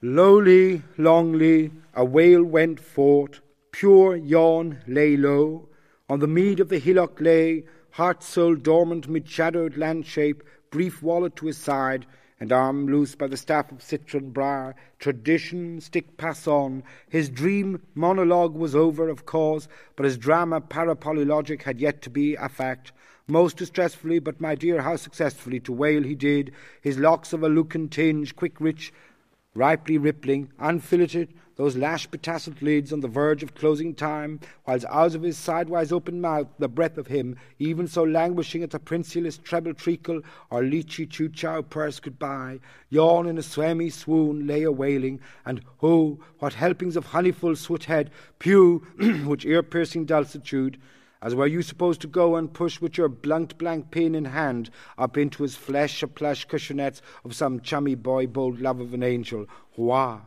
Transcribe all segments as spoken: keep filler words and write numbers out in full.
Lowly, longly, a wail went forth, pure yawn lay low, on the mead of the hillock lay, heart soul dormant mid shadowed landscape, brief wallet to his side, and arm loose by the staff of citron briar, tradition stick pass on. His dream monologue was over, of course, but his drama parapolylogic had yet to be a fact. Most distressfully, but my dear, how successfully, to wail he did, his locks of a lucan tinge, quick rich, ripely rippling, unfilleted, those lash-betasseled lids on the verge of closing time, whilst out of his sidewise open mouth the breath of him, even so languishing at the princialist treble treacle or leechy choo-chow purse goodbye, yawn in a swamy swoon lay a-wailing, and ho, what helpings of honeyful soot-head, pew, which ear-piercing dulcitude, as were you supposed to go and push with your blunt blank pin in hand up into his flesh a plush cushionettes of some chummy boy bold love of an angel. Wah!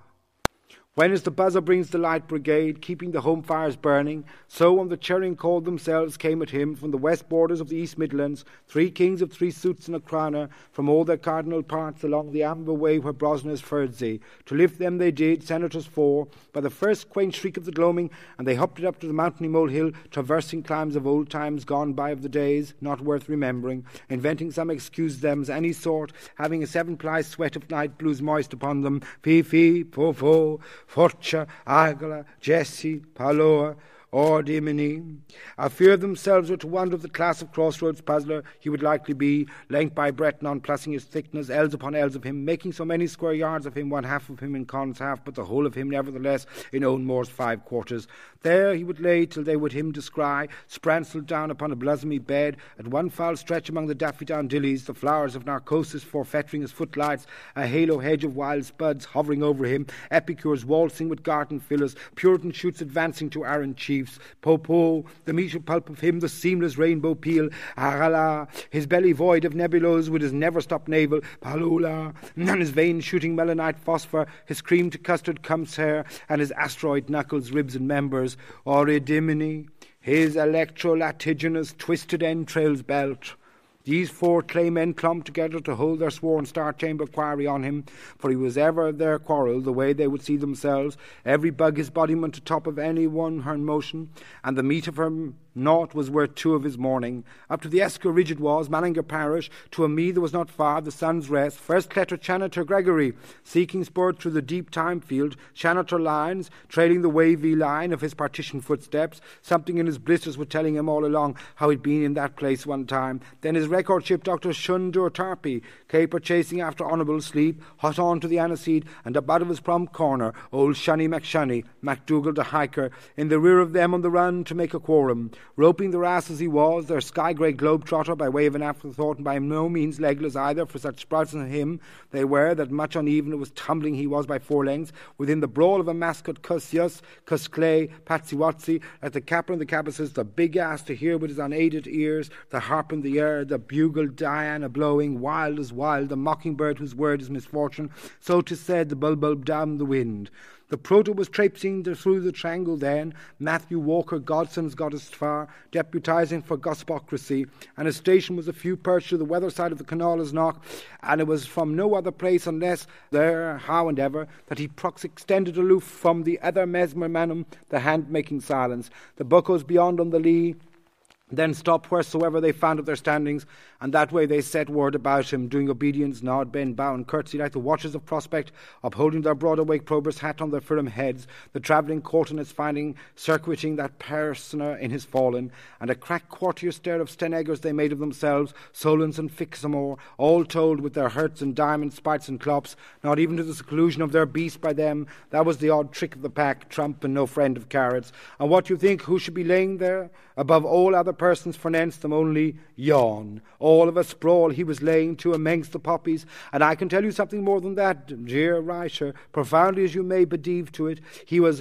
When as the buzzer brings the light brigade, keeping the home fires burning, so on the Charing Call themselves came at him from the west borders of the East Midlands, three kings of three suits and a crowner, from all their cardinal parts along the amber way where Brosners Ferdsey. To lift them they did, senators four, by the first quaint shriek of the gloaming, and they hopped it up to the mountainy molehill, traversing climbs of old times gone by of the days, not worth remembering, inventing some excuse them's any sort, having a seven-ply sweat of night blues moist upon them, fee-fee, fo-fo, Forcia, Agala, Jesse, Paloa, or Dimini. I fear themselves were to wonder of the class of crossroads puzzler he would likely be, length by breadth nonplussing his thickness, ells upon ells of him, making so many square yards of him, one half of him in Con's half, but the whole of him nevertheless in Owenmore's five quarters. There he would lay till they would him descry, sprancelled down upon a blossomy bed, at one foul stretch among the daffodillies, the flowers of narcosis forfettering his footlights, a halo hedge of wild spuds hovering over him, epicures waltzing with garden fillers, Puritan shoots advancing to arrant chiefs, po-po, the meaty pulp of him, the seamless rainbow peel, arala, his belly void of nebulos with his never-stop navel, palula, and his veins shooting melanite phosphor, his cream to custard cumps hair, and his asteroid knuckles, ribs and members, Oridimini, his electro-latiginous twisted entrails belt. These four clay men clumped together to hold their sworn Star Chamber quarry on him, for he was ever their quarrel, the way they would see themselves, every bug his bodiment atop of any one her motion, and the meat of her naught was worth two of his morning. Up to the Esker rigid was, Mallinger parish, to a me that was not far, the sun's rest, first cletter Chanator Gregory, seeking sport through the deep time field, Chanator lines, trailing the wavy line of his partition footsteps, something in his blisters was telling him all along how he'd been in that place one time. Then his record ship Doctor Shundur Tarpey, caper chasing after honourable sleep, hot on to the aniseed, and up out of his prompt corner, old Shunny McShunny, MacDougall the hiker, in the rear of them on the run to make a quorum. Roping the ass as he was, their sky-grey globe-trotter by way of an afterthought, and by no means legless either, for such sprouts as him they were, that much uneven it was tumbling he was by four lengths, within the brawl of a mascot cuss-yus, cuss-clay, patsy-watsy, at the capper and the cabbaces, the big ass to hear with his unaided ears, the harp in the air, the bugle Diana blowing, wild as wild, the mockingbird whose word is misfortune, so 'tis said, the bulbul down the wind. The proto was traipsing through the triangle then, Matthew Walker, Godson's goddess far, deputizing for gospocracy, and his station was a few perched to the weather side of the Canola's knock, and it was from no other place unless there, how and ever, that he prox extended aloof from the other mesmer manum, the hand-making silence. The buckos beyond on the lee then stopped wheresoever they found of their standings, and that way they set word about him, doing obedience, nod, bend, bow, and curtsy like the watchers of prospect, upholding their broad-awake probers hat on their firm heads, the travelling courtenance finding, circuiting that personer in his fallen, and a crack courtier stare of Steneggers they made of themselves, Solons and Fixamore, all told with their hurts and diamond spites and clops, not even to the seclusion of their beast by them. That was the odd trick of the pack, trump and no friend of carrots. And what do you think who should be laying there? Above all other persons for nence them only yawn. All of a sprawl he was laying to amongst the poppies, and I can tell you something more than that, dear Risher, profoundly as you may believe to it, he was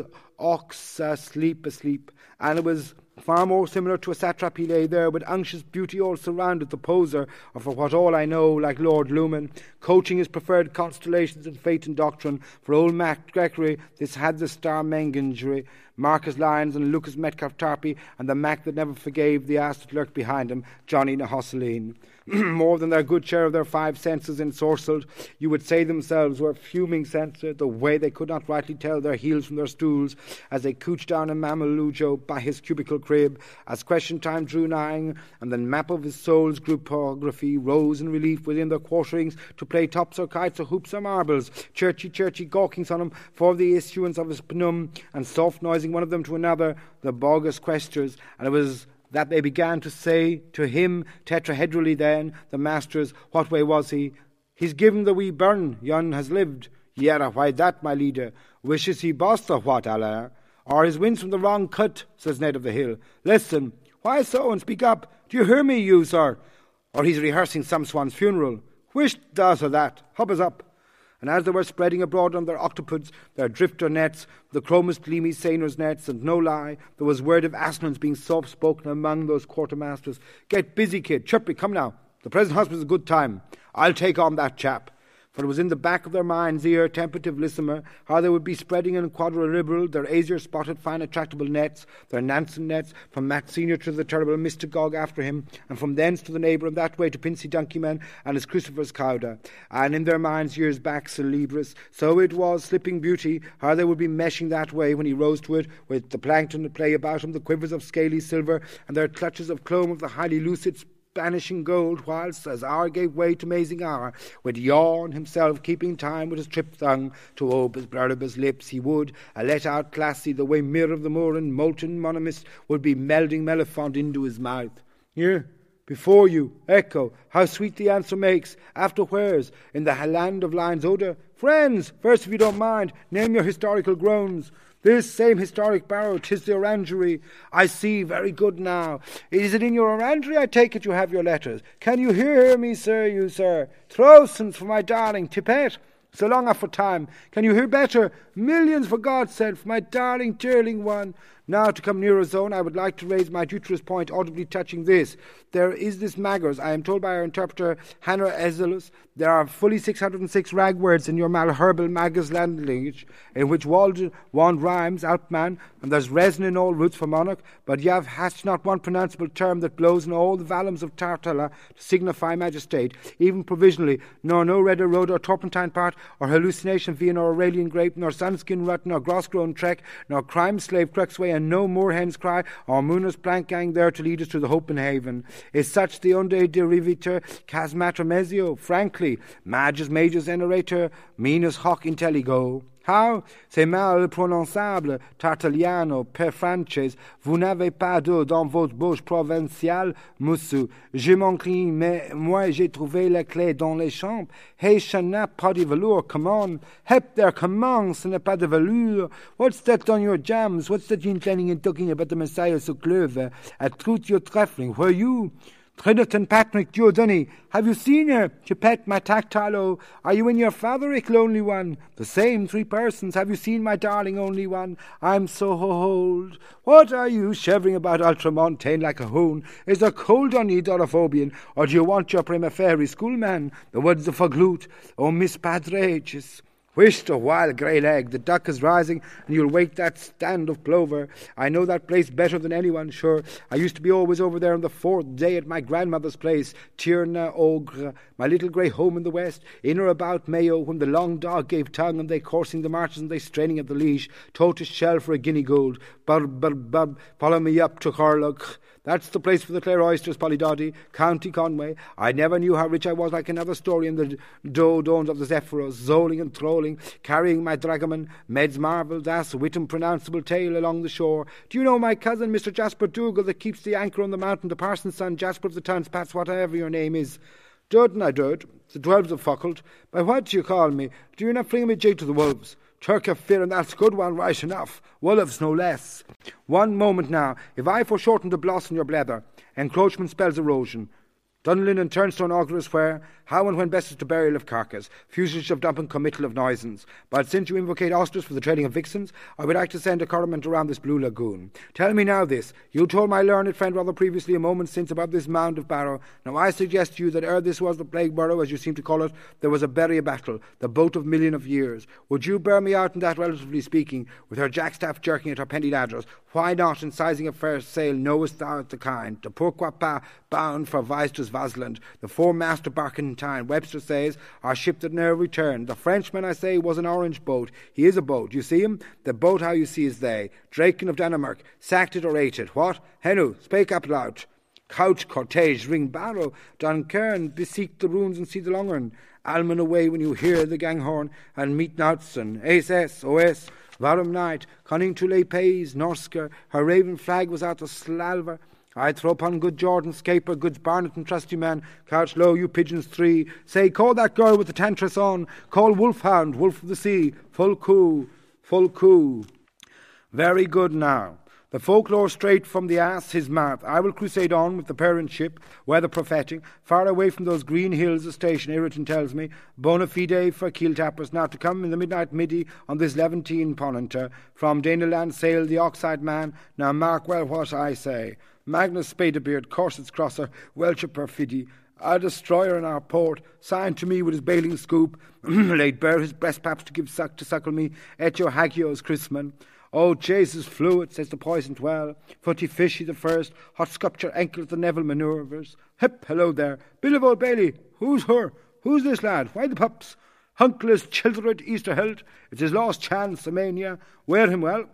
ox asleep asleep, and it was far more similar to a satrap he lay there, with unctuous beauty all surrounded the poser, or for what all I know, like Lord Lumen, coaching his preferred constellations in fate and doctrine. For old Mac Gregory, this had the star mengingery, Marcus Lyons and Lucas Metcalf Tarpey, and the Mac that never forgave the ass that lurked behind him, Johnny na Hosseline. More than their good share of their five senses ensorcelled, you would say themselves were fuming censored, the way they could not rightly tell their heels from their stools, as they couched down a Mamelujo by his cubicle crib, as question time drew nigh, and the map of his soul's groupography rose in relief within their quarterings to play tops or kites or hoops or marbles, churchy churchy gawkings on him for the issuance of his pnum, and soft noising one of them to another, the bogus questors, and it was that they began to say to him tetrahedrally then, the masters, what way was he? He's given the wee burn, yon has lived. Yera, why that, my leader? Wishes he bossed or what, Allah? Or his wind's from the wrong cut, says Ned of the Hill. Listen, why so, and speak up. Do you hear me, you, sir? Or he's rehearsing some swan's funeral. Which does of that? Hub us up. And as they were spreading abroad on their octopods, their drifter nets, the chromus gleamy seiner's nets, and no lie, there was word of Aslan's being soft-spoken among those quartermasters. Get busy, kid. Chirpy, come now. The present hospital's a good time. I'll take on that chap. For it was in the back of their mind's ear, tentative listener, how they would be spreading in quadrilateral their azure-spotted fine attractable nets, their Nansen nets, from Matt Senior to the terrible Mystagog after him, and from thence to the neighbour and that way to Pinsy Donkeyman and his Crucifer's Cowda. And in their minds years back, Celebris, so it was Slipping Beauty, how they would be meshing that way when he rose to it, with the plankton to play about him, the quivers of scaly silver, and their clutches of clome of the highly lucid vanishing gold, whilst, as hour gave way to mazing hour, would yawn himself, keeping time with his tripped tongue, to ope his bluribus lips, he would, a let out classy, the way Mir of the Moor and molten monomus would be melding Mellifont into his mouth. Here, before you, echo, how sweet the answer makes, after where's, in the land of Lion's odour. Friends, first, if you don't mind, name your historical groans. This same historic barrow, 'tis the orangery. I see, very good now. Is it in your orangery, I take it, you have your letters? Can you hear me, sir, you, sir? Thousands for my darling Tippet. So long off for time. Can you hear better? Millions, for God's sake, for my darling, dearling one. Now, to come nearer zone, I would like to raise my deuterous point audibly touching this. There is this Maggers, I am told by our interpreter, Hannah Ezelus, there are fully six hundred and six rag words in your malherbal Maggers language, in which Walden, wand rhymes, outman, and there's resin in all roots for monarch, but yav hast not one pronounceable term that blows in all the vallums of Tartala to signify majestate, even provisionally, nor no redder road or turpentine part, or hallucination via nor Aurelian grape, nor sunskin rut, nor gross-grown trek, nor crime slave cruxway, and no more hen's cry, or mooners plank gang there to lead us to the hope in haven. Is such the unde derivator cas matremesio? Frankly, magus majus enerator, minus hoc intelligo. How? C'est mal prononçable, Tartaliano, per Frances, vous n'avez pas d'eau dans votre bouche provinciale, Moussou. Je m'en crie, mais moi j'ai trouvé la clé dans les chambres. Hey, ça n'a pas de velours, come on. Hep there, come on, ce n'est pas de velours. What's that on your jams? What's that you planning and talking about the Messiah so clever? At truth you're trifling, where you? Trinity Patrick Giordani, have you seen her? Chipette, my tactile, are you and your Fatherick, lonely one? The same, three persons. Have you seen my darling only one? I'm so old. What are you shivering about ultramontane like a hoon? Is there cold on ye, Doraphobian, or do you want your prima fairy schoolman? The words of Faglut, oh Miss Padrages. Wisht a while, grey leg, the duck is rising, and you'll wake that stand of plover. I know that place better than anyone, sure. I used to be always over there on the fourth day at my grandmother's place, Tierna Ogre, my little grey home in the west, in or about Mayo, when the long dog gave tongue, and they coursing the marches, and they straining at the leash, tortoise shell for a guinea gold, bub, bub, bub, follow me up to Corlock. That's the place for the Clare oysters, Polydoddy, County Conway. I never knew how rich I was, like another story in the do-dones of the Zephyros, zoling and trolling, carrying my dragoman, Med's marvel, das wit unpronounceable tale along the shore. Do you know my cousin, Mister Jasper Dougal, that keeps the anchor on the mountain, the parson's son, Jasper of the town's pats, whatever your name is? Dud I dud, the twelves of Fuckles. By what do you call me? Do you not fling me jig to the wolves? Turk of fear, and that's a good one, right enough. Wolves, no less. One moment now. If I foreshorten the bloss in your blether, encroachment spells erosion. Dunlin and Turnstone Auguras where, how and when best is to burial of carcass, fuselage of dump and committal of noisance. But since you invocate ostrich for the trading of vixens, I would like to send a corriment around this blue lagoon. Tell me now this. You told my learned friend rather previously a moment since about this mound of Barrow. Now I suggest to you that ere this was the plague borough, as you seem to call it, there was a bury battle, the boat of million of years. Would you bear me out in that, relatively speaking, with her jackstaff jerking at her penny ladders? Why not, in sizing a fair sail, knowest thou the kind? The pourquoi pas bound for Weistus Vasland, the foremast of Barkentine. Webster says, our ship that ne'er returned. The Frenchman, I say, was an orange boat. He is a boat. You see him? The boat how you see is they. Draken of Denmark, sacked it or ate it. What? Henu, spake up loud. Couch, cortege, ring barrow, Dunkern, beseek the runes and see the longern. Alman away when you hear the ganghorn, and meet Nautson, S S, O S, Varum night, conning to lay pays, Norsker, her raven flag was out of Slalva. I throw upon good Jordan, Scaper, goods Barnet and trusty man, couch low, you pigeons three. Say, call that girl with the tantris on, call Wolfhound, Wolf of the Sea, full coo, full coo. Very good now. The folklore straight from the ass his mouth. I will crusade on with the parent ship, weather prophetic, far away from those green hills a station, Irriton tells me, bona fide for keel tappers, now to come in the midnight midi on this Levantine ponenter. From Danaland sailed the oxide man, now mark well what I say. Magnus Spadebeard, Corset's crosser, Welcher perfidy, our destroyer in our port, signed to me with his bailing scoop, laid bare his breastpaps to give suck to suckle me, et your hagios chrisman. Oh, Jesus fluid, says the poisoned well, footy fishy the first, hot sculpture ankle at the Neville manoeuvres. Hip, hello there, Bill of Old Bailey, who's her? Who's this lad? Why the pups? Hunkless Childered Easterheld, it's his last chance, Amania, wear him well.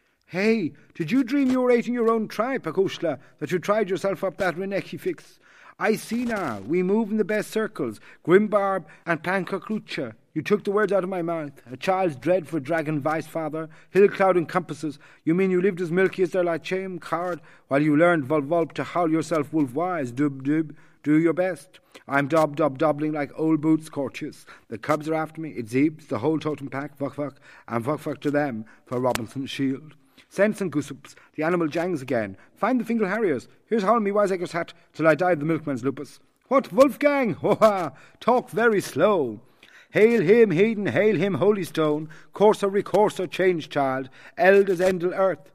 Hey, did you dream you were eating your own tripe, Akushla, that you tried yourself up that Reneki fix? I see now, we move in the best circles, Grimbarb and Pankaklucha. You took the words out of my mouth. A child's dread for dragon vice father, hill cloud and compasses. You mean you lived as milky as their lyceum card, while you learned volvolp to howl yourself wolf-wise, dub-dub. Do your best. I'm dob-dob-dobbling like old boots courteous. The cubs are after me, it's Zeebs, the whole totem pack, vuck-vuck, and vuck-vuck to them for Robinson's shield. Sense and gooseps, the animal jangs again. Find the Fingal Harriers. Here's how me wiseacre's hat till I die of the milkman's lupus. What, Wolfgang? Ho-ha! Talk very slow. Hail him, Hayden, hail him, Holy Stone, Corso recorso, change child, elders endel earth.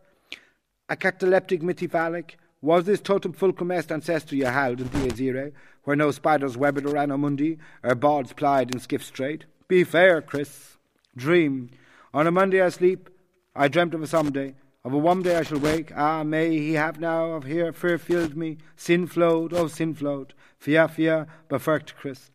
A cataleptic mythiphalic, was this totem fulcrum est ancestor ye held in the Azire, where no spiders webbed or anomundi, or bards plied in skiff straight? Be fair, Chris. Dream. On a Monday I sleep, I dreamt of a someday, of a one day I shall wake. Ah, may he have now of here fear filled me, sin flowed, oh sin flowed, fia fia, befirkt Christ.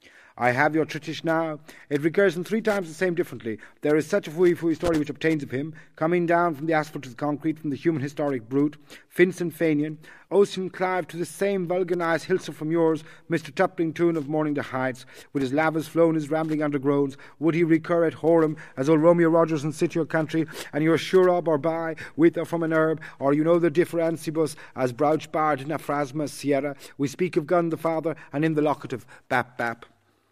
I have your Tritish now. It recurs in three times the same differently. There is such a fooey-fooey story which obtains of him, coming down from the asphalt to the concrete, from the human historic brute, Fince and Fanian, Ocean Clive to the same vulganized Hilser from yours, Mister Tupling tune of Morning the Heights, with his lavas flown, his rambling undergroans, would he recur at Horem, as old Romeo Rogers in Sit Your Country, and you're sure of or by, with or from an herb, or you know the differentibus, as Brouch Bard in Aphrasma Sierra, we speak of Gun the Father, and in the locative, Bap Bap.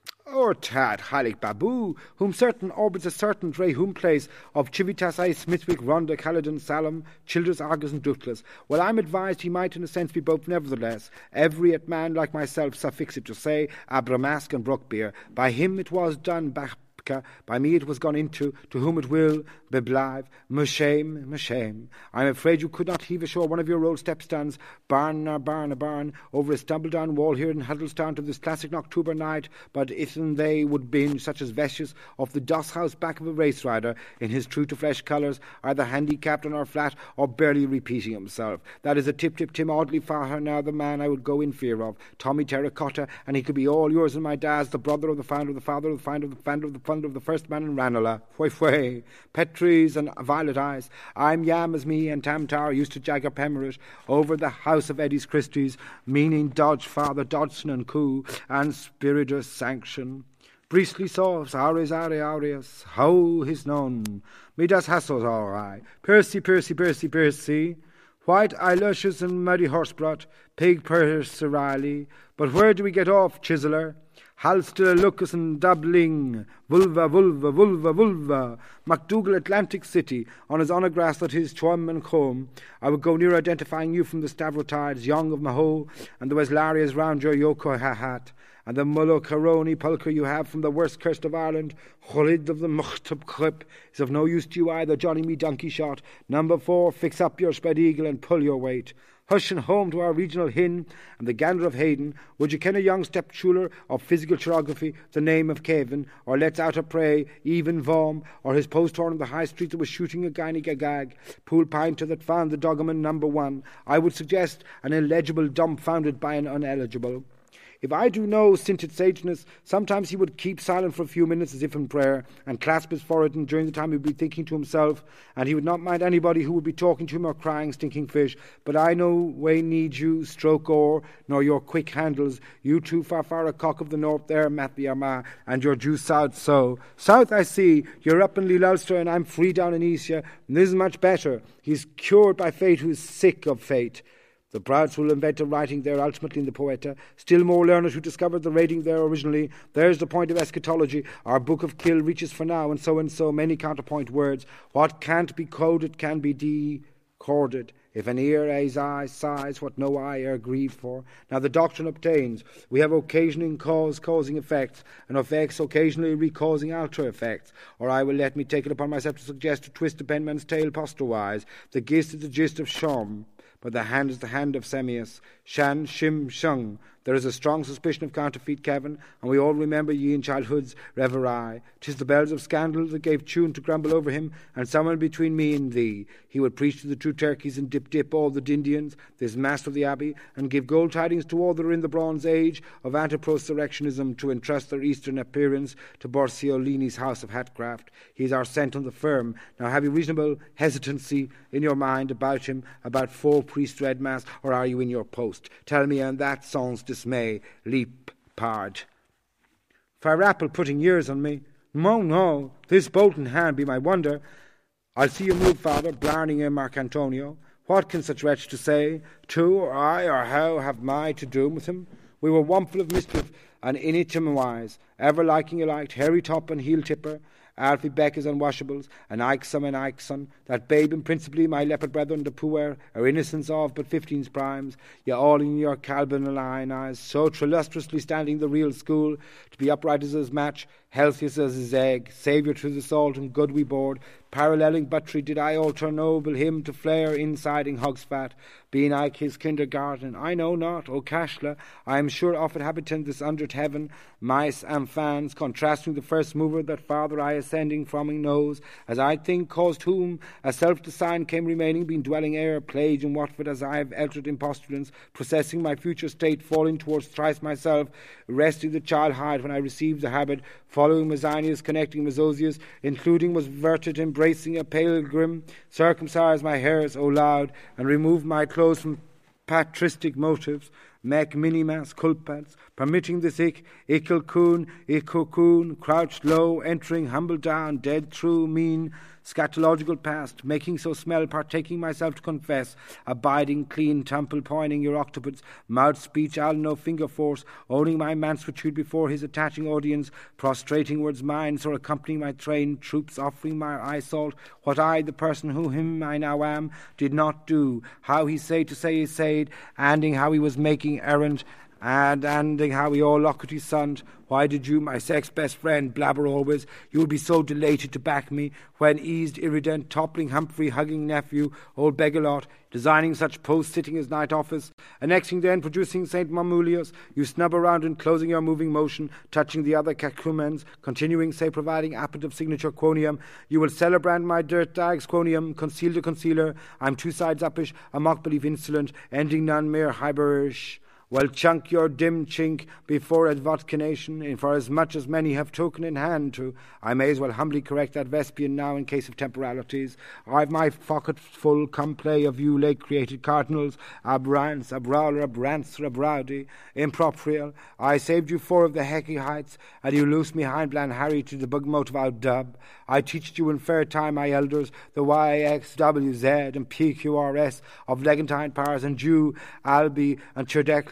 Or tad Halik Babu, whom certain orbits a certain Dre whom place of Chivitas I Smithwick, Ronda, Caledon, Salem, Childers, Argus, and Douglas. Well, I'm advised he might in a sense be both nevertheless. Every at man like myself suffix it to say, Abramask and Brookbeer. By him it was done, Bach. By me it was gone into, to whom it will, beblive, m'shame, m'shame. I'm afraid you could not heave ashore one of your old stepstones, barn or barn a barn, over a stumble-down wall here in Huddlestown to this classic October night, but ithen they would binge, such as Vestius of the Doss House back of a race rider, in his true-to-flesh colours, either handicapped on or flat, or barely repeating himself. That is a tip-tip-tim oddly far now the man I would go in fear of, Tommy Terracotta, and he could be all yours and my dad's, the brother of the founder of the father of the finder of the founder of the founder of the first man in Ranelagh, fway fway, pet trees and violet eyes. I'm Yam as me and Tam Tower used to jag up Hemorrhage over the house of Eddie's Christie's, meaning Dodge Father Dodgson and Coo and Spiritus Sanction. Priestly sauce, aureus aure aureus, how his known, me das hassos all right, Percy, Percy, Percy, Percy, white eyelashes and muddy horse brought, pig purse Riley, but where do we get off, chiseler? Halster, Lucas and Dublin, Vulva, Vulva, Vulva, Vulva, MacDougall, Atlantic City, on his honour grass that is Chum and Combe. I would go near identifying you from the Stavrotides, young of Maho, and the Weslarias round your Yoko hat, and the Mullo Caroni pulcher you have from the worst curse of Ireland, Cholid of the Muchtub Clip, is of no use to you either, Johnny me donkey shot. Number four, fix up your spread eagle and pull your weight. Hush and home to our regional hin and the gander of Hayden. Would you ken a young step-schuler of physical chirography, the name of Cavan, or let's out a prey, even Vom, or his post-horn on the high street that was shooting a gynae gagag, pool pinter that found the doggerman number one? I would suggest an illegible dumbfounded by an uneligible. If I do know stinted sageness, sometimes he would keep silent for a few minutes as if in prayer, and clasp his forehead, and during the time he would be thinking to himself, and he would not mind anybody who would be talking to him or crying stinking fish. But I no way need you, stroke oar, nor your quick handles. You too far far a cock of the north there, Matthew Armagh, and your due south so. South I see, you're up in Leal Ulster, and I'm free down in Easia, and this is much better. He's cured by fate who is sick of fate. The Prouds will invent a writing there ultimately in the Poeta, still more learned who discovered the rating there originally. There's the point of eschatology. Our book of Kill reaches for now, and so and so many counterpoint words. What can't be coded can be decorded. If an ear a's eye sighs, what no eye e'er grieved for. Now the doctrine obtains. We have occasioning cause causing effects, and effects occasionally recausing alter effects. Or I will let me take it upon myself to suggest to twist the penman's tail posterwise. The gist is the gist of Shom, but the hand is the hand of Semius. Shan, Shim, Shung. There is a strong suspicion of counterfeit, Kevin, and we all remember ye in childhood's reverie. 'Tis the bells of scandal that gave tune to grumble over him, and someone between me and thee. He would preach to the true turkeys and dip-dip all the Dindians, this master of the Abbey, and give gold tidings to all that are in the Bronze Age of antiprosurrectionism, to entrust their Eastern appearance to Borsiolini's house of hatcraft. He is our scent on the firm. Now have you reasonable hesitancy in your mind about him, about full priest-read mass, or are you in your post? Tell me, and that sans dismay, leap pard. Fire apple putting years on me. No, no, this Bolton hand be my wonder. I'll see you move, father, blarney in Mark Antonio. What can such wretch to say? To or I or how have my to do with him? We were womful of mischief, and in it him wise, ever liking alike, hairy top and heel tipper, Alfie Beckers and washables, and Ikeson and Ikeson, that babe and principally my leopard brethren, the poor, are innocents of but fifteen's primes, ye all in your Calvin line eyes, so trilustrously standing the real school, to be upright as his match, healthiest as his egg, saviour to the salt and good we board, paralleling buttery did I alter noble him to flare insiding hog's fat, being Ike his kindergarten, I know not, O Cashla, I am sure of inhabitant this undert heaven, mice and fans, contrasting the first mover that father I ascending from him knows, as I think caused whom a self-design came remaining, being dwelling ere plague in Watford as I have altered in postulants, processing my future state, falling towards thrice myself, resting the child hide when I received the habit, following Mazanius, connecting Mazosius, including was verted, embracing a pilgrim, circumcised my hairs, O loud, and removed my clothes from patristic motives, mec minimas culpats, permitting this ick, ickle coon, ickle crouched low, entering humble down, dead true, mean, scatological past, making so smell, partaking myself to confess, abiding clean, temple pointing your octopods, mouth speech, I'll no finger force, owning my mansuetude before his attaching audience, prostrating words mine, so accompanying my train, troops offering my eye salt, what I, the person who him I now am, did not do, how he say to say he said, anding how he was making errand, and anding how he all lockety sunned. Why did you, my sex best friend, blabber always? You would be so delighted to back me, when eased, irrident, toppling Humphrey, hugging nephew, old Begalot, designing such post, sitting his night office, annexing then, producing Saint Mamulius, you snub around and closing your moving motion, touching the other cacumens, continuing, say, providing appetitive signature quonium, you will celebrate my dirt dags quonium, conceal the concealer, I'm two sides uppish, a mock belief insolent, ending none mere hyberish. Well, chunk your dim chink before advotcanation, and for as much as many have token in hand to, I may as well humbly correct that Vespian now in case of temporalities. I've my pocket full come play of you late-created cardinals, abrance, abrauler, abrance, abrowdy, improprial. I saved you four of the hecky heights, and you loosed me hind Blan Harry to the bug motive out dub. I teached you in fair time, my elders, the Y X W Z and P Q R S of Legantine powers, and Jew, Albi, and Cherdeclan,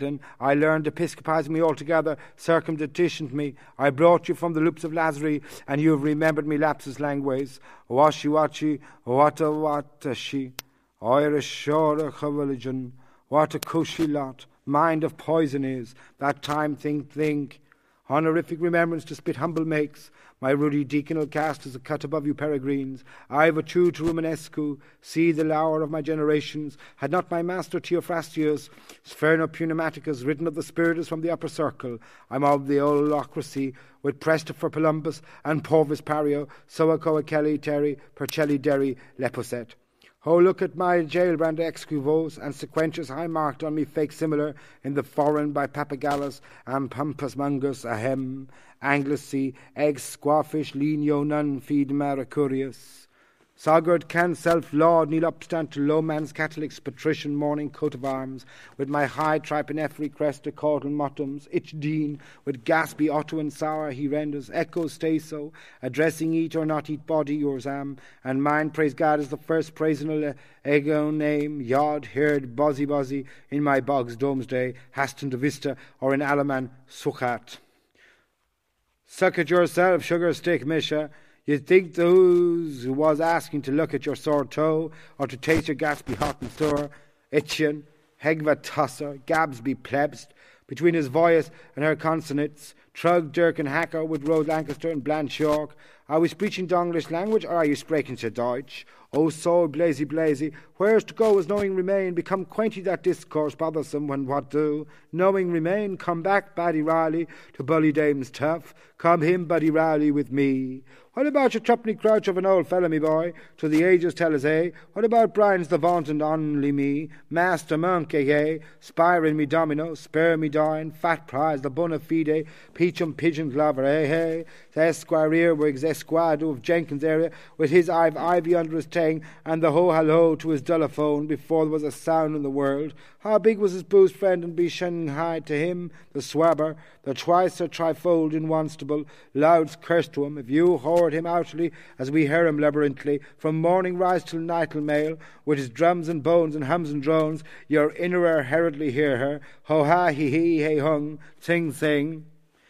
Dublin. I learned episcopizing me altogether, circumditioned me. I brought you from the loops of Lazarus, and you have remembered me lapsus languays. Washi wachi, wata wata she. Irish shore religion, what a cushy lot. Mind of poison is, that time think, think. Honorific remembrance to spit humble makes. My ruddy deaconal cast is a cut above you peregrines. I have a true to Romanescu. See the lower of my generations. Had not my master Theophrastus, Sferno Pneumaticus, written of the spiritus from the upper circle. I'm of the holocracy, with Presta for Columbus, and Porvis Pario, Soacoa Kelly Terry, Percelli Derry, Leposet. Oh, look at my jailbrand excuvos and sequentious high marked on me fake similar in the foreign by Papagalus and Pampas Mungus ahem, Anglesey, eggs, squawfish, lenio, none feed maracurius. Sogard can self-laud, kneel upstand to low man's Catholic's patrician morning coat of arms, with my high tripenethry crest a caudal mottoms, itch dean, with gaspy otto and sour he renders, echo stay so, addressing eat or not eat body yours am, and mine praise God is the first praising ego name, yod, heard, buzzy buzzy, in my bogs domesday, haston de vista, or in Alaman suchat. Suck it yourself, sugar stick, Misha. You'd think those who was asking to look at your sore toe, or to taste your gaspy hot and sore, Itchen, Hegva Tusser, Gabs be plebsed, between his voice and her consonants, Trug, Dirk and Hacker with Rose Lancaster and Blanche York. Are we speaking the English language, or are you speaking to Deutsch? Oh, so blazy blazy, where's to go as knowing remain, become quainty that discourse bothersome when what do? Knowing remain, come back, Baddy Riley, to Bully Dame's tough, come him, Buddy Riley, with me. What about your tuppenny crouch of an old fellow, me boy? To the ages tell us, eh? What about Brian's the vaunt and only me? Master monk, eh, eh? Spiring me domino, spare me dine, fat prize, the bona fide, peachum pigeon lover, eh, eh? The Esquire Earwigs, Esquado of Jenkins area, with his ive ivy under his tang, and the ho-hallo to his dullophone, before there was a sound in the world. How big was his boost friend, and be Shanghai to him, the swabber, the twice or trifold in Onstable, louds cursed to him, if you whored him outly, as we hear him labyrinthly, from morning rise till nightal mail, with his drums and bones and hums and drones, your innerer heraldly hear her, ho-ha, he-he, hey-hung, sing-sing.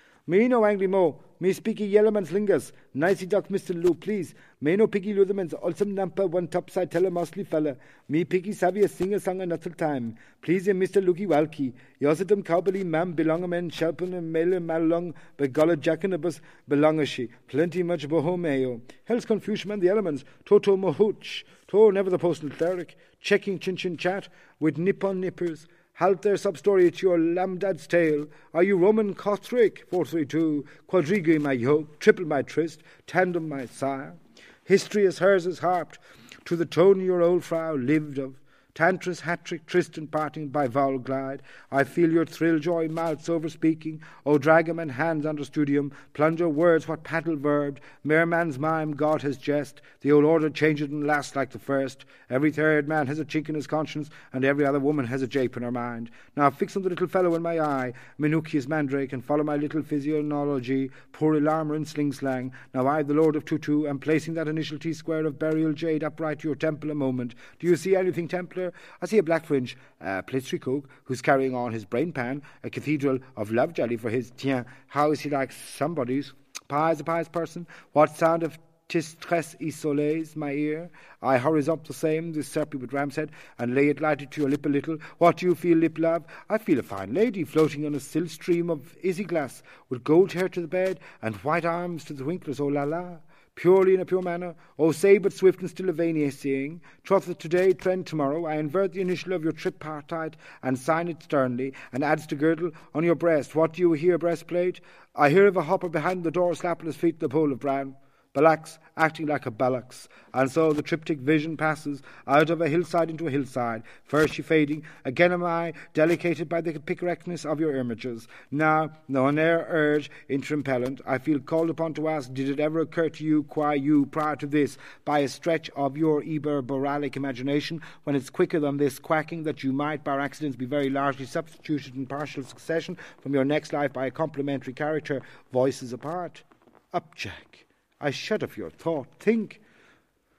Me no angry mo, me speaky yellowman's lingus, nicey duck Mister Lou, please. Me no picky lutherman's awesome namper, one topside teller mostly fella. Me picky savvy a singer song another time. Please ye Mister Lukey Walkie. Yosidum cowbelly mam belong a man shelpin and mele malong, but golla jackanabus belong a she. Plenty much bohomeo. Hell's confusion man the elements. Toto mohooch. To never the postal cleric. Checking chin chin chat with nippon nippers. Halt their sub-story to your lambdad's tale. Are you Roman Catholic? four three two. Quadrigue my yoke, triple my tryst, tandem my sire. History as hers is harped, to the tone your old frau lived of. Tantris, hat-trick, tryst and parting by vowel glide. I feel your thrill joy mouths over speaking. O dragam and hands under studium. Plunger words what paddle verbed. Mere man's mime, God has jest. The old order changed and lasts like the first. Every third man has a chink in his conscience, and every other woman has a jape in her mind. Now fix on the little fellow in my eye, Minucius Mandrake, and follow my little physiognology, poor alarmer and sling slang. Now I, the Lord of Tutu, am placing that initial T-square of burial jade upright to your temple a moment. Do you see anything, Templar? I see a black fringe uh, Plitzricook, who's carrying on his brain pan, a cathedral of love jelly for his, tiens, how is he like somebody's? Pies a pious person? What sound of tis tres isoles, my ear? I hurries up the same, this serpy with ram's head, and lay it lighted to your lip a little. What do you feel, lip love? I feel a fine lady floating on a still stream of isinglass, with gold hair to the bed, and white arms to the winklers, oh la la. Purely in a pure manner, oh say but swift and still a vain saying, troth that today, trend tomorrow, I invert the initial of your tripartite and sign it sternly, and adds to girdle on your breast. What do you hear, breastplate? I hear of a hopper behind the door slapping his feet the pole of brown. Balax acting like a ballocks, and so the triptych vision passes out of a hillside into a hillside. First she fading, again am I delicated by the picarectness of your images. Now, though an air urge intrimpellent, I feel called upon to ask, did it ever occur to you, qua you, prior to this, by a stretch of your eberboralic imagination, when it's quicker than this quacking, that you might, by accidents, be very largely substituted in partial succession from your next life by a complementary character, voices apart? Up, Jack. I shudder for your thought. Think.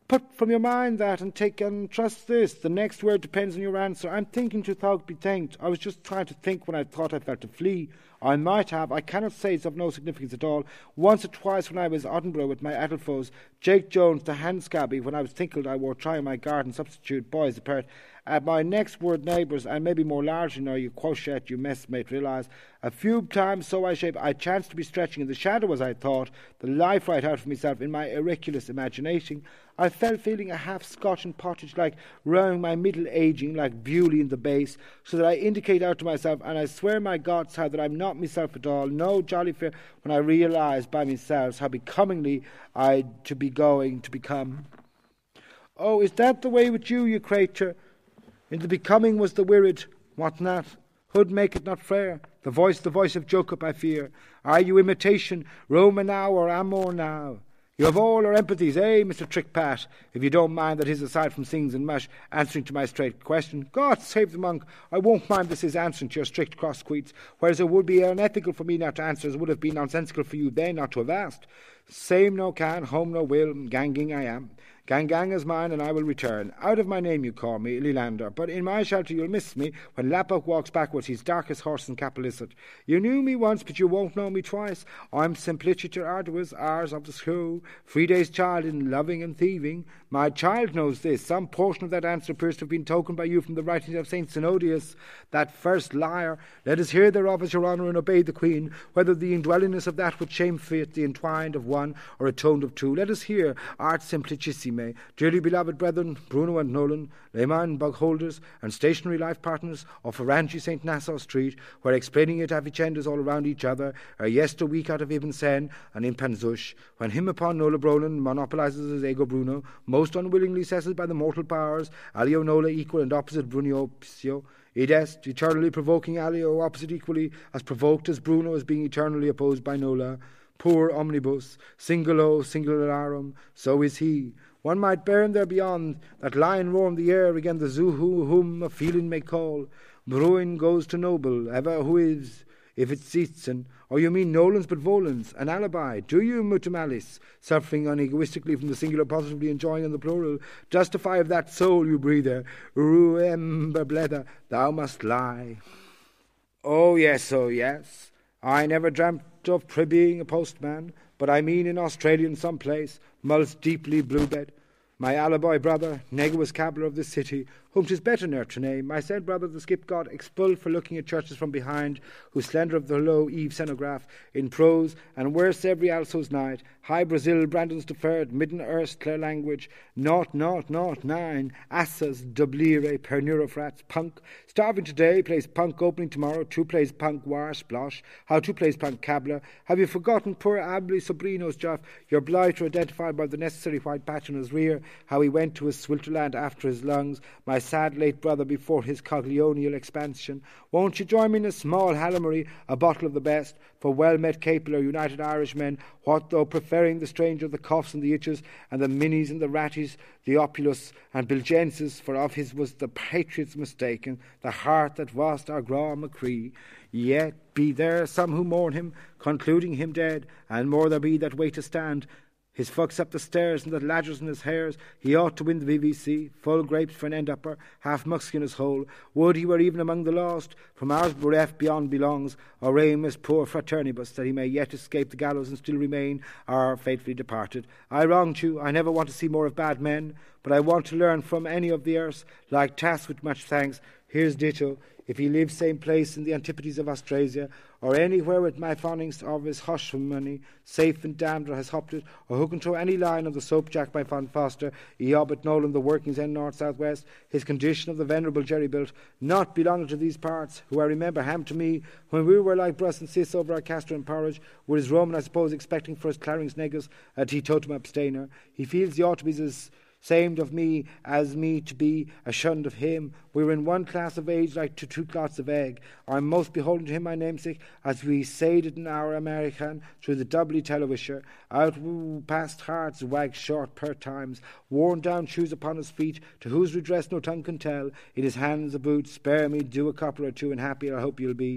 Put from your mind that and take and trust this. The next word depends on your answer. I'm thinking to thou be thanked. I was just trying to think when I thought I felt to flee. I might have. I cannot say it's of no significance at all. Once or twice when I was Edinburgh with my Adelfoes, Jake Jones, the hand scabby, when I was tinkled, I wore trying my garden substitute, boys apart. At my next word neighbours, and maybe more largely now you quotient, you messmate, realise, a few times so I shape, I chanced to be stretching in the shadow as I thought, the life right out of myself in my auriculous imagination. I fell feeling a half Scotch and pottage like round my middle aging, like Bewley in the base, so that I indicate out to myself, and I swear my God's how that I'm not myself at all, no jolly fear, when I realise by myself how becomingly I'd to be going to become. Oh, is that the way with you, you creature? In the becoming was the wirid, what not? Hood make it not fair. The voice, the voice of Jacob, I fear. Are you imitation, Roma now or Amor now? You have all our empathies, eh, Mister Trickpat, if you don't mind that his aside from things and mush, answering to my straight question. God save the monk, I won't mind this is answering to your strict cross-queets, whereas it would be unethical for me not to answer as it would have been nonsensical for you then not to have asked. Same no can, home no will, ganging I am. Gang gang is mine, and I will return. Out of my name you call me, Leelander, but in my shelter you'll miss me when Lappock walks backwards his darkest horse in Capilicet. You knew me once, but you won't know me twice. I'm simpliciter arduous, ours of the screw, three days child in loving and thieving. My child knows this. Some portion of that answer appears to have been tokened by you from the writings of Saint Synodius, that first liar. Let us hear thereof as your honour and obey the Queen, whether the indwellingness of that which shame fit the entwined of one or atoned of two. Let us hear, art simplicissime. Dearly beloved brethren, Bruno and Nolan, layman, bugholders, and stationary life partners of Farangi Saint Nassau Street, where explaining it avicendas all around each other, are yester week out of Ibn Sen and in Panzush, when him upon Nola Brolan monopolizes his ego Bruno, most unwillingly settled by the mortal powers, alio Nola equal and opposite Brunio Psio, id est, eternally provoking alio opposite equally, as provoked as Bruno as being eternally opposed by Nola. Poor omnibus, singolo singularum, so is he. One might bear him there beyond, that lion roam the air again the zoo whom a feeling may call. Bruin goes to noble, ever who is, if it Seatzen, or you mean Nolans but Volans, an alibi, do you, mutimalis, suffering unegoistically from the singular, positively enjoying in the plural, justify of that soul you breather, ruember blether, thou must lie. Oh yes, oh yes, I never dreamt of being a postman, but I mean in Australia in some place, mulls deeply bluebed. My alibi brother, neguous cabbler of this city, whom 'tis better ne'er to name, my said brother the skip god, expelled for looking at churches from behind, who slender of the low eve cenograph, in prose, and worse every also's night, high Brazil, Brandon's deferred, midden erst clear language, naught, naught, naught, nine, assas, dublire, per neurofrats, punk, starving today, plays punk opening tomorrow, two plays punk war, splosh, how two plays punk cabbler, have you forgotten poor Abli Sobrino's Joff, your blighter identified by the necessary white patch on his rear, how he went to his swilterland after his lungs, my sad late brother before his coglionial expansion. Won't you join me in a small halamery, a bottle of the best, for well-met capable united Irishmen, what though preferring the stranger the coughs and the itches, and the minis and the ratties, the opulus and bilgenses, for of his was the patriots mistaken, the heart that was our Gra Macree. Yet be there some who mourn him, concluding him dead, and more there be that wait to stand, his fucks up the stairs and the ladders in his hairs. He ought to win the V V C, full grapes for an end-upper, half musk in his hole. Would he were even among the lost, from ours bereft beyond belongs, or aim poor fraternibus, that he may yet escape the gallows and still remain our fatefully departed. I wronged you, I never want to see more of bad men, but I want to learn from any of the earth, like Tass with much thanks. Here's ditto, if he lives same place in the antipodes of Austrasia, or anywhere with my fondings of his hush from money, safe and damned, or has hopped it, or who can throw any line on the soap jack by Fond Foster, ye hobbit Nolan, the workings end north, south, west, his condition of the venerable Jerry built, not belonging to these parts, who I remember ham to me, when we were like Bruss and Sis over our castor and porridge, were his Roman, I suppose, expecting for his clarings negus, a teetotum abstainer. He feels he ought to be as samed of me as me to be ashunned of him. We were in one class of age like to two clots of egg. I'm most beholden to him, my namesake, as we sayed it in our American through the doubly televisher. Out past hearts wag short per times, worn down shoes upon his feet, to whose redress no tongue can tell. In his hands a boot, spare me, do a copper or two, and happy I hope you'll be.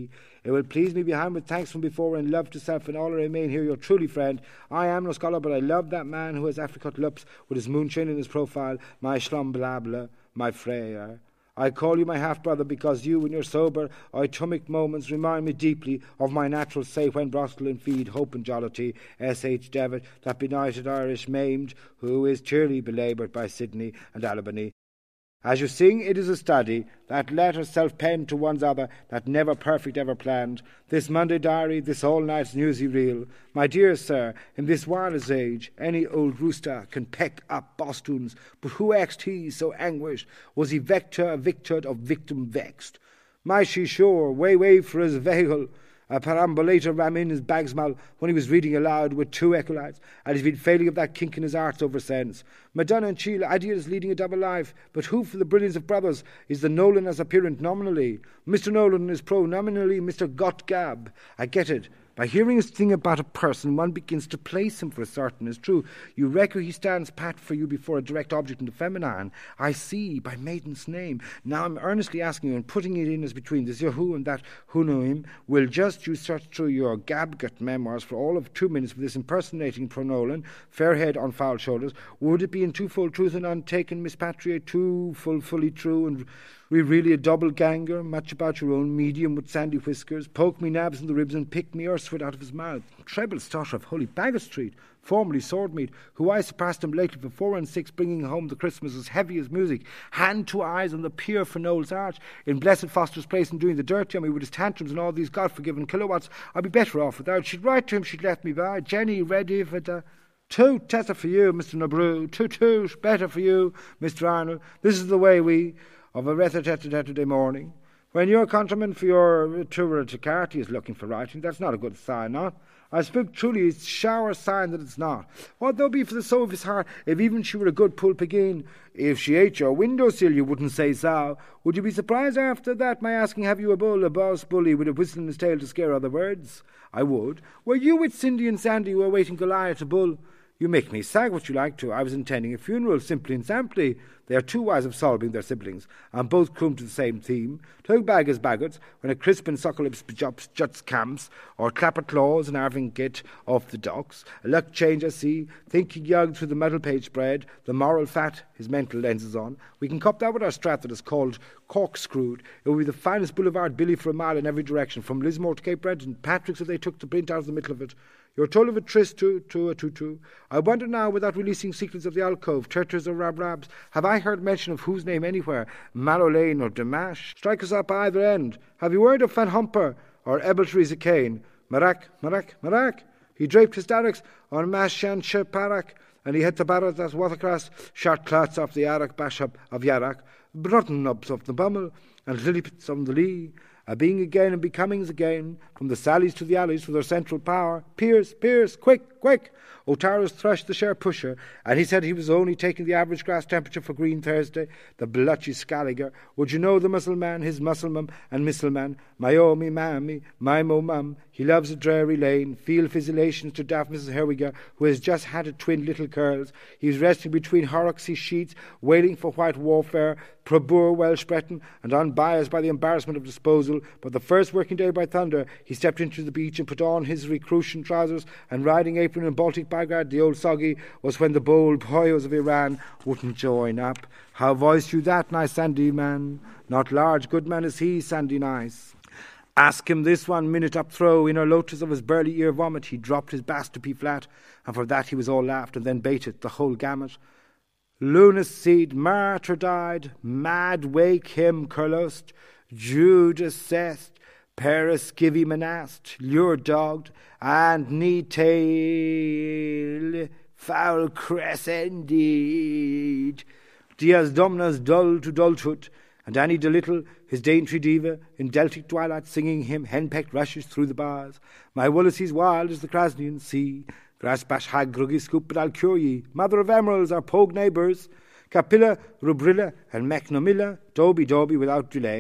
It will please me behind with thanks from before and love to self and all I remain here your truly friend. I am no scholar, but I love that man who has apricot lips with his moonshine in his profile, my schlumblabla, my Freya. I call you my half-brother because you, in your sober, atomic moments, remind me deeply of my natural say when Brostel and feed hope and jollity, S. H. Devitt, that benighted Irish maimed, who is cheerily belaboured by Sydney and Albany. As you sing, it is a study, that letter self-penned to one's other, that never perfect, ever planned. This Monday diary, this all-night's newsy reel. My dear sir, in this wireless age, any old rooster can peck up bostoons, but who axed he so anguished? Was he vector, victored, or victim vexed? My she sure, way, way for his vehicle. A perambulator ram in his bagsmal when he was reading aloud with two acolytes, and he's been failing of that kink in his arts ever since. Madonna and Sheila, ideas leading a double life, but who for the brilliance of brothers is the Nolan as apparent nominally? Mister Nolan is pro-nominally Mister Gottgab. I get it. By hearing a thing about a person, one begins to place him for a certain as true. You reckon he stands pat for you before a direct object in the feminine. I see, by maiden's name. Now I'm earnestly asking you and putting it in as between this who and that who know him. Will just you search through your Gabgut memoirs for all of two minutes with this impersonating pronolan, fair head on foul shoulders. Would it be in twofold truth and untaken mispatriate, two full fully true and we really a double ganger, much about your own medium with sandy whiskers, poke me nabs in the ribs and pick me earthsweat out of his mouth. Treble starter of Holy Baggot Street, formerly Swordmead, who I surpassed him lately for four and six, bringing home the Christmas as heavy as music, hand to eyes on the pier for Noel's Arch, in Blessed Foster's place and doing the dirty on me with his tantrums and all these God-forgiven kilowatts. I'd be better off without. She'd write to him, she'd let me by. Jenny, ready for the... Two, tessa for you, Mister Nabru. Two, two, better for you, Mister Arnold. This is the way we... of a Saturday morning. When your countryman for your tour to Carty is looking for writing, that's not a good sign, not? I speak truly, it's shower sign that it's not. What though be for the soul of his heart, if even she were a good pulpigin? If she ate your windowsill, you wouldn't say so. Would you be surprised after that, my asking, have you a bull, a boss bully with a whistle in his tail to scare other words? I would. Were you with Cindy and Sandy who were waiting Goliath a bull? You make me sag what you like to. I was intending a funeral, simply and samply. They are two ways of solving their siblings, and both come to the same theme. Tug bag as baggots, when a crisp and sucklips juts camps, or clapper claws and arving get off the docks. A luck change, I see, thinking young through the metal page spread, the moral fat his mental lenses on. We can cop that with our strat that is called corkscrewed. It will be the finest boulevard billy for a mile in every direction, from Lismore to Cape Breton. Patrick's if they took the print out of the middle of it. You're told of a tryst to, to a tutu. I wonder now, without releasing secrets of the alcove, turters or rab-rabs, have I heard mention of whose name anywhere? Mallow Lane or Damash? Strike us up either end. Have you heard of Van Humper or Ebeltrees Kane? Marak, Marak, Marak. He draped his derricks on Mashan Parak, and he had the barrows as watercrass, shot clots off the Arak Bashab of Yarak, Brutton nubs of the Bummel, and lillipits on the lee. A being again and becomings again, from the sallies to the alleys with their central power. Pierce, Pierce, quick, quick! O'Tara's threshed the share pusher, and he said he was only taking the average grass temperature for Green Thursday. The blutchy scalliger. Would you know the musselman, his musselmum and misselman? My oh, me mammy, my mo mum. He loves a dreary lane. Feel physilations to daft Missus Herwiger, who has just had a twin little curls. He's resting between Horrocksy sheets, waiting for white warfare, Probur Welsh Breton, and unbiased by the embarrassment of disposal. But the first working day by thunder, he stepped into the beach and put on his recruition trousers and riding apron and Baltic bagard, the old soggy, was when the bold poyos of Iran wouldn't join up. How voiced you that, nice Sandy man? Not large, good man is he, Sandy nice. Ask him this one minute up throw, in a lotus of his burly ear vomit, he dropped his bass to pea flat, and for that he was all laughed, and then baited the whole gamut. Lunas seed, martyr died, mad wake him curlust, Judas cessed, Paris givey manast, lure dogged, and knee tail, foul cress indeed. Dias Domnas dull to dullthood, and Annie de Little, his dainty diva, in Deltic twilight singing him henpecked rushes through the bars. My Willisie's wild as the Krasnian sea, Grasbash hag gruggy scoop but I'll cure ye, mother of emeralds, our pogue neighbours, Capilla, Rubrilla, and Macnomilla, Doby Doby without delay.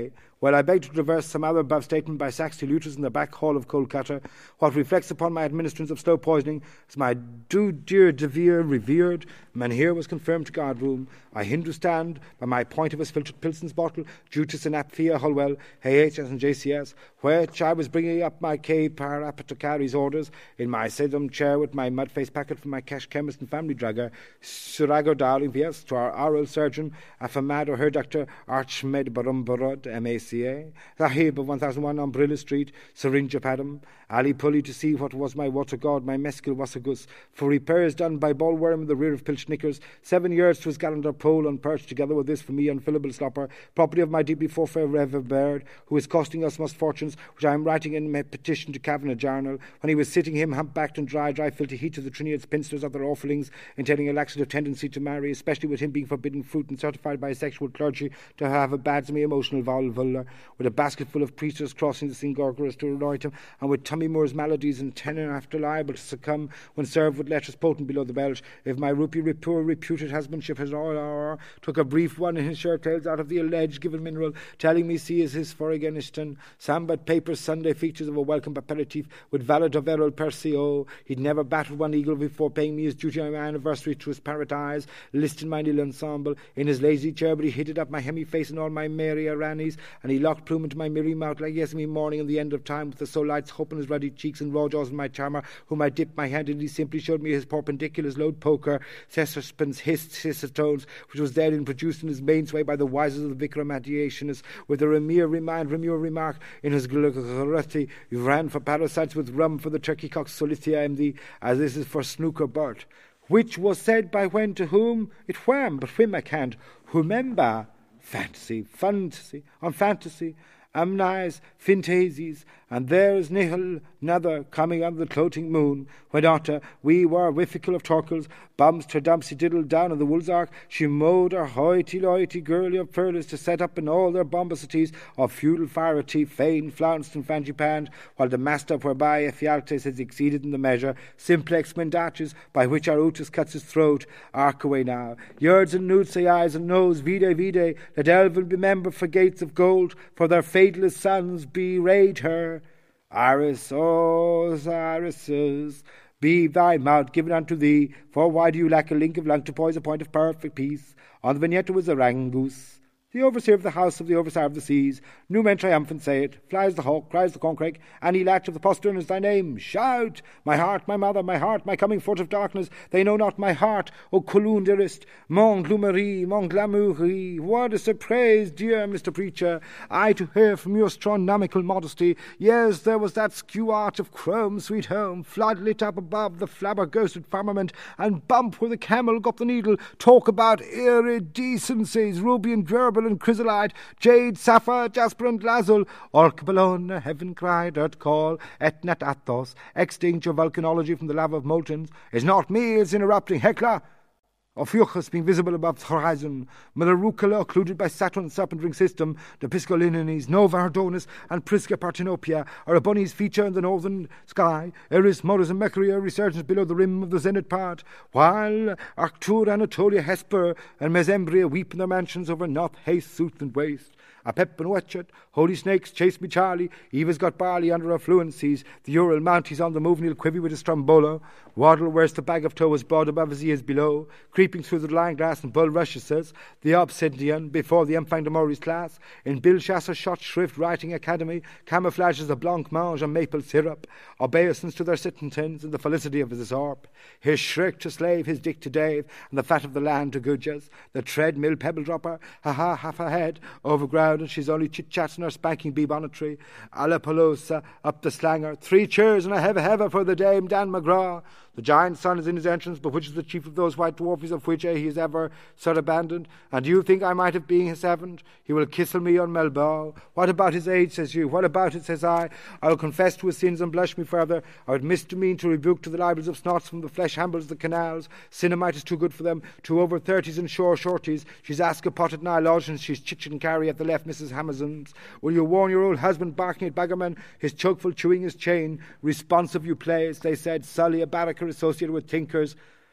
Well, I beg to traverse some other above statement by Saxty Luters in the back hall of Kolkata, what reflects upon my administrance of slow poisoning as my do dear devere revered man here was confirmed to guard room. I Hindustan by my point of his filtered Pilson's bottle, Jutus and Apphia Holwell, H H S and J C S, which I was bringing up my K par apothecary's orders in my sedum chair with my mud-faced packet from my cash chemist and family drugger, Surago Darling, P S, to our oral surgeon, Afamad or her doctor, Archmed Barumbarod, M A C A, Sahib of one thousand one Umbrella Street, Syringe of Adam, Ali Pully to see what was my water god, my mescal wassagus, for repairs done by Ballworm in the rear of Pilchnickers, seven years to his calendar pole and perched together with this for me unfillable slopper, property of my deeply forfeit Rev Baird, who is costing us most fortunes, which I am writing in my petition to Cabinet Journal, when he was sitting him humpbacked and dry, dry filthy heat to the Trinead spinsters of their orphanings, intending a laxative tendency to marry, especially with him being forbidden fruit and certified by sexual clergy to have a bad emotional vulva, with a basket full of priesters crossing the Singorgorus to anoint him, and with Tommy Moore's maladies and tenor after liable to succumb when served with letters potent below the belch, if my rupee poor reputed husbandship has all hour took a brief one in his shirt tails out of the alleged given mineral, telling me see is his for Afghanistan, Sambat papers Sunday features of a welcome aperitif with valid of Errol Persio, he'd never battled one eagle before paying me his duty on my anniversary to his paradise, listing my little ensemble in his lazy chair, but he hid it up my hemi face and all my Mary Aranis, and he locked plume into my merry mouth like yes me morning in the end of time, with the soul lights hope in his ruddy cheeks and raw jaws in my charmer, whom I dipped my hand in, he simply showed me his perpendiculars load poker, Cesarspens hissed tones, which was then introduced in his main sway by the wisest of the Vikramatiationists, with a Ramir remind Ramir remark in his Glugruthi, you ran for parasites with rum for the turkey cock Solithia M D, as this is for snooker Bert. Which was said by when to whom it wham, but whim I can't remember. Fantasy, fantasy, on fantasy, amnies, fantasies, and there's nihil another coming under the cloating moon, when otter we were whifficle of torkles, bums ter dumpsy diddle down in the wool's ark, she mowed her hoity-loity girly of furlers to set up in all their bombacities of feudal farity, fain, flounced and frangipanned, while the master whereby Ephialtes has exceeded in the measure, simplex mendaches, by which our Otis cuts his throat, arc away now, yerds and nudes say eyes and nose, vide, vide, let Elvin remember for gates of gold, for their fadeless sons bewrayed her. Iris, oh, irises, be thy mouth given unto thee, for why do you lack a link of lung to poise a point of perfect peace? On the vignette was a rangoose. The overseer of the house of the overseer of the seas, new men triumphant say it, flies the hawk, cries the concrake, any latch of the postern is thy name. Shout! My heart, my mother, my heart, my coming forth of darkness, they know not my heart, O Colun dearest, mon glumerie, mon glamourie, what a surprise, dear Mister Preacher, I to hear from your astronomical modesty, yes, there was that skew arch of chrome, sweet home, flood lit up above the flabbergasted firmament, and bump where the camel got the needle, talk about iridecencies, ruby and gerbil and chrysolite, jade, sapphire, jasper and lazul, orc Bologna, heaven cried, earth call, et nat athos, extinct your volcanology from the lava of moltens, is not me, it's interrupting Hecla. Ophiuchus being visible above the horizon, Melarucula occluded by Saturn's serpent ring system, the Piscolinies, Nova Ardonis, and Prisca Partenopea are a bunny's feature in the northern sky, Eris, Morris, and Mercury are resurgent below the rim of the zenith part, while Arctur, Anatolia, Hesper, and Mesembria weep in their mansions over north, haste, sooth, and waste. A pep and wetchet, holy snakes chase me Charlie, Eva's got barley under her fluencies, the Ural mount he's on the move and he'll quivy with his strombolo, Waddle wears the bag of tow as broad above as he is below, creeping through the lying grass and bulrushes says, the obsidian before the Empfang de Maurice class, in Bill Chasser shot shrift writing academy, camouflages the blanc mange and maple syrup, obeisance to their sitting-tins and the felicity of his orp, his shriek to slave, his dick to Dave, and the fat of the land to Gudjas, the treadmill pebble dropper, ha ha, half a head, overground, and she's only chit-chatting her spanking bee-bonnetry, a la Palosa, up the slanger, three cheers and a heave-heave for the dame Dan McGraw. The giant sun is in his entrance, but which is the chief of those white dwarfies of which eh, he is ever sir abandoned? And do you think I might have been his servant? He will kissel me on Melbow. What about his age, says you? What about it, says I? I will confess to his sins and blush me further. I would misdemean to rebuke to the libels of snots from the flesh hambles the canals. Cinnamite is too good for them. Two over thirties and shore shorties. She's ask a pot at Nile and she's chitch and carry at the left Missus Hamazon's. Will you warn your old husband barking at Baggerman, his chokeful chewing his chain? Responsive you plays, they said, Sully a barracker associated with tinkers.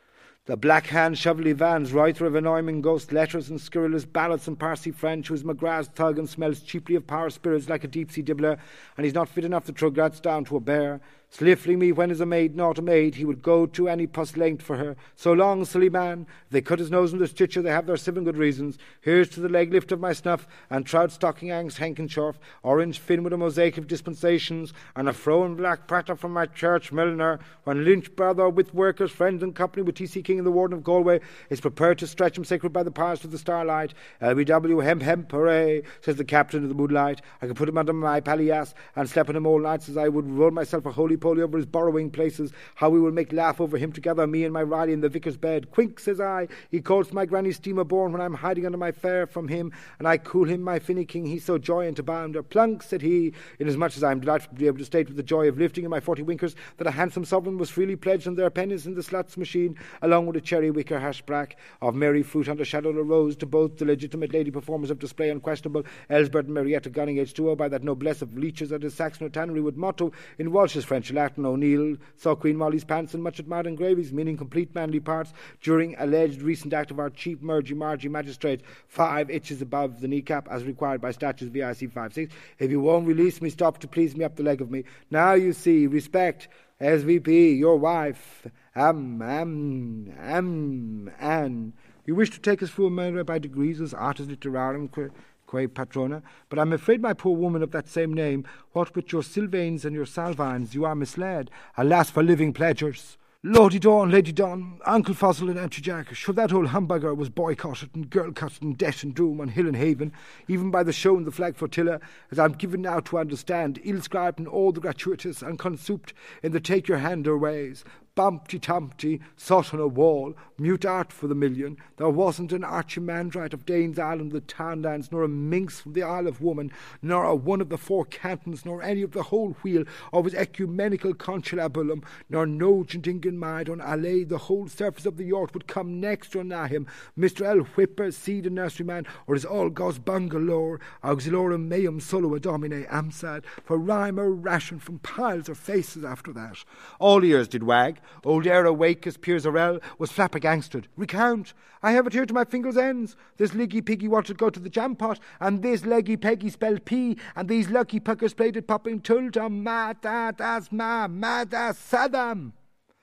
The black hand Shovelly Vans, writer of annoying ghost letters and scurrilous ballads and Parsi French, who's McGrath's thug and smells cheaply of power spirits like a deep-sea dibbler, and he's not fit enough to trug rats down to a bear. Sliffling me when as a maid not a maid, he would go to any puss length for her. So long, silly man. If they cut his nose in the stitcher, they have their seven good reasons. Here's to the leg lift of my snuff, and trout stocking angs Henkenschorf, orange fin with a mosaic of dispensations, and a froen black pratter from my church milliner, when Lynch brother with workers, friends and company with T C King and the Warden of Galway is prepared to stretch him sacred by the powers to the starlight. L B W hemp hemp hooray, says the captain of the moonlight. I could put him under my palliasse and slap on him all nights as I would roll myself a holy poly over his borrowing places. How we will make laugh over him together, me and my Riley in the vicar's bed. Quink, says I, he calls to my granny's steamer born when I'm hiding under my fare from him, and I cool him my finicking, he's so joyant a bounder. Plunk, said he, inasmuch as I am delighted to be able to state with the joy of lifting in my forty winkers that a handsome sovereign was freely pledged on their pennies in the sluts machine, along with a cherry wicker hash brack of merry fruit under shadow of a rose, to both the legitimate lady performers of display unquestionable Elsbert and Marietta Gunning H two O by that noblesse of leeches at his Saxon or tannery with motto in Walsh's French Latin. O'Neill saw Queen Molly's pants and much admired engravies, meaning complete manly parts, during alleged recent act of our chief Mergy Margie magistrate, five inches above the kneecap, as required by statutes V I C five six. If you won't release me, stop to please me up the leg of me. Now you see, respect, S V P, your wife, am, am, am, Anne. You wish to take us through a murder by degrees as artis literarum, quae patrona, but I'm afraid, my poor woman of that same name, what with your Sylvains and your Salvines, you are misled. Alas for living pleasures! Lordy Dawn, Lady Dawn, Uncle Fossil and Auntie Jack, sure that old humbugger was boycotted and girl-cutted and debt and doom on hill and haven, even by the show and the flag flotilla, as I'm given now to understand, ill-scribed and all the gratuitous and consupt in the take-your-hander ways. Bumpty-tumpty, sot on a wall, mute art for the million. There wasn't an archimandrite of Danes Island, the Townlands, nor a minx from the Isle of Woman, nor a one of the four cantons, nor any of the whole wheel of his ecumenical conciliabulum, nor nogent Ingenmide on allay the whole surface of the yort would come next or nigh him, Mister L. Whipper, seed and nurseryman, or his all gos bungalore, auxiliorum meum solo domine amsad, for rhyme or ration from piles or faces after that. All ears did wag. Old Ere awake as Piers Orell was flabbergasted. Recount! I have it here to my fingers' ends. This liggy piggy wanted to go to the jam pot, and this leggy peggy spelled pea, and these lucky puckers played it popping tultum, mad as ma, mad as Saddam.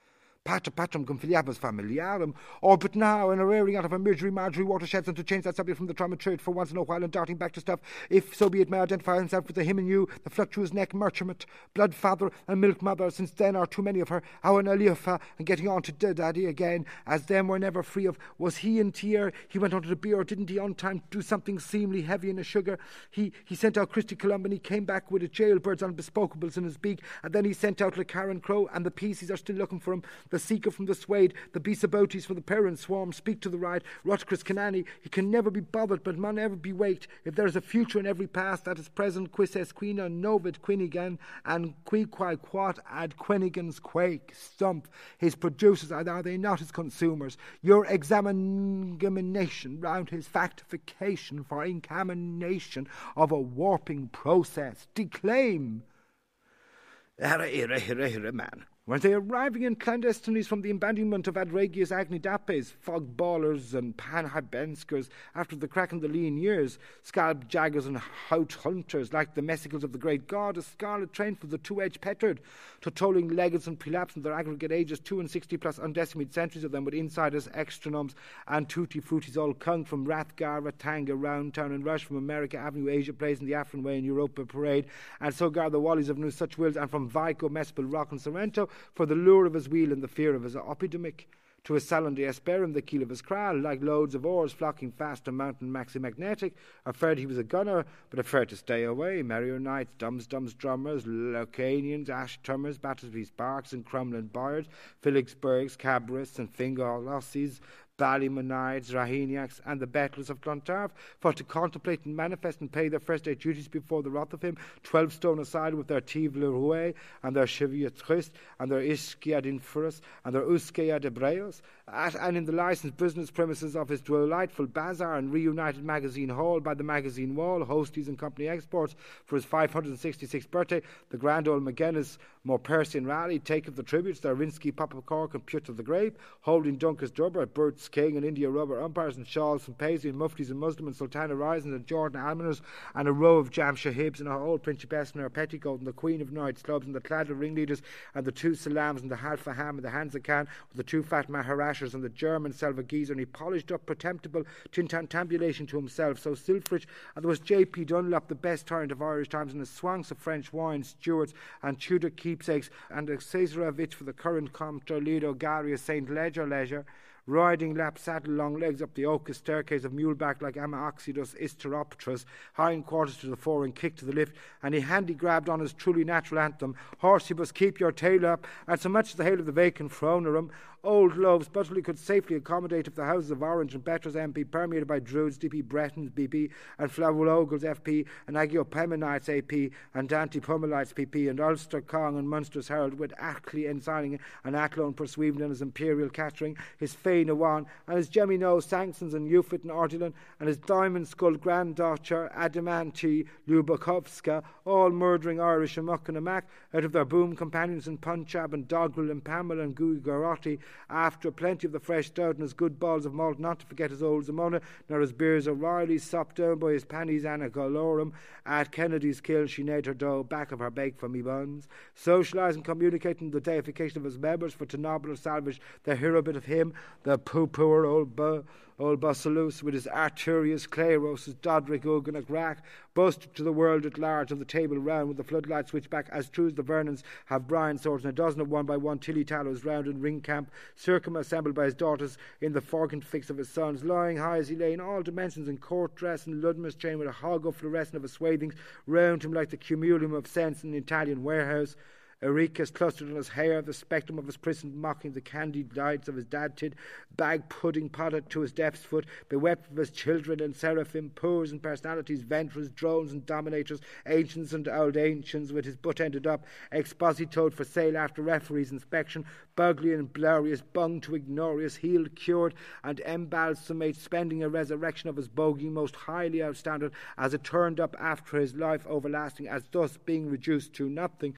Pater patrum cum filiabus familiarum, or but now, in a rearing out of a Marjorie Marjorie watersheds, and to change that subject from the trauma church for once in a while and darting back to stuff, if so be it may identify himself with the him and you, the fluctuous neck merchant, blood father and milk mother, since then are too many of her, our Eliafa, and getting on to daddy again, as them were never free of. Was he in tear? He went on to the beer, or didn't he on time do something seemly heavy in a sugar? He he sent out Christy Columb, and he came back with a jailbirds on bespokables in his beak, and then he sent out Le Karen Crow, and the pieces are still looking for him. The seeker from the Swade, the Beesabotes from the parent swarm, speak to the right. Rutgers Canani, he can never be bothered, but mun never be waked. If there is a future in every past, that is present, quis es quina novid quinigan, and qui quae quat ad quinigans quake, stump. His producers, are they not his consumers? Your examination round his factification for incamination of a warping process. Declaim. Era, era, era, era, man. Weren't they arriving in clandestinities from the embodiment of Adragius Agnidapes, fog ballers and panhabenskers after the crack in the lean years, scalp jaggers and hout hunters like the messicles of the great god, a scarlet train for the two-edged petard, to tolling legates and prelapse in their aggregate ages, two and sixty plus undecimated centuries of them with insiders, extranoms, and tutti fruities all cunked from Rathgar, Ratanga, Roundtown, and Rush, from America Avenue, Asia Place, and the Afrin Way in Europa Parade, and so gar the Wallies of New Such Wills, and from Vico, Mespel, Rock, and Sorrento, for the lure of his wheel and the fear of his epidemic, to his salon de esperum, the keel of his kraal, like loads of oars flocking fast to mountain maxi-magnetic, afraid he was a gunner, but afraid to stay away. Merrier knights, dums dums drummers, Locanians, ash-tummers, Battersby's Barks and Crumlin Boyards, Felixburgs, Cabrists and Fingal-Lossies, Ballymonides, Raheniacs, and the Betlers of Clontarf, for to contemplate and manifest and pay their first day duties before the wrath of him, twelve stone aside with their Tiv le Rouet, and their Chevia Trist, and their Ischia Dinfurus, and their Uskea de Breos, at and in the licensed business premises of his delightful bazaar and reunited magazine hall by the magazine wall, Hosties and Company Exports, for his five hundred sixty-sixth birthday, the grand old McGuinness, Morpersian Rally, take of the tributes, their Rinsky, Papa Cork, and Pute of the Grape, holding Dunker's Dubber, Burt's King, and India Rubber umpires, and shawls, and paisley, and muftis, and Muslim, and Sultana Risings, and Jordan Almoners, and a row of Jam Shahibs, and a whole Principess in her petticoat, and the Queen of Knights clubs, and the clad of ringleaders, and the two Salams, and the Halfa Ham, and the Hansa Khan, with the two fat Maharashas, and the German Selvageezer, and he polished up pretemptible tintantambulation to himself, so Silfrich, and there was J P Dunlop, the best tyrant of Irish times, and the swanks of French wines, Stewarts, and Tudor keepsakes, and a Caesarovich for the current Compter Lido Garius Saint Ledger Leisure, riding lap saddle long legs up the oak staircase of muleback like Amaoxidus Isteropterus, hindquarters to the fore and kick to the lift, and he handy grabbed on his truly natural anthem, Horsebus, keep your tail up, and so much as the hail of the vacant Fronerum, old loaves Butterley could safely accommodate if the houses of Orange and Betras M P, permeated by Druids, D P Bretons, B P, and Flavulogles, F P, and Agiopemenites, A P, and Dante Pumelites, P P, and Ulster Kong and Munster's Herald, with Ackley ensigning and Athlone persuading in his imperial catering, his Fane Awan, and his Jemmy Nose Sanctions and Eufit and Ordilan, and his diamond skulled granddaughter Adamanti Lubakovska, all murdering Irish amok and amak out of their boom companions in Punjab and Dogrel and Pamela and Gujarati, after plenty of the fresh stout and his good balls of malt, not to forget his old Zamona, nor his beers O'Reilly, sopped down by his pannies Anacolorum, at Kennedy's Kill she neighed her dough, back of her bake for me buns, socialising, communicating the deification of his members, for to nobble or salvage the hero bit of him, the poo-pooer old bu- old Bussalus, with his Arturius Claros, his Dodric Ugan Rack, busted to the world at large on the table round with the floodlight switch back, as true as the Vernons have Brian swords, and a dozen of one by one Tilly Tallows round in ring camp, circum assembled by his daughters in the forkant fix of his sons, lying high as he lay in all dimensions in court dress and Ludmus chain, with a hog of fluorescent of his swathings round him like the cumulum of sense in an Italian warehouse. Eureka's clustered on his hair, the spectrum of his prison mocking the candied lights of his dad-tid, bag pudding potted to his death's foot, bewept of his children and seraphim, poors and personalities, ventress, drones and dominators, ancients and old ancients, with his butt ended up, expositoed for sale after referee's inspection, bugly and blurious, bung to ignorious, healed, cured, and embalsamate, spending a resurrection of his bogey most highly outstandard, as it turned up after his life overlasting, as thus being reduced to nothing,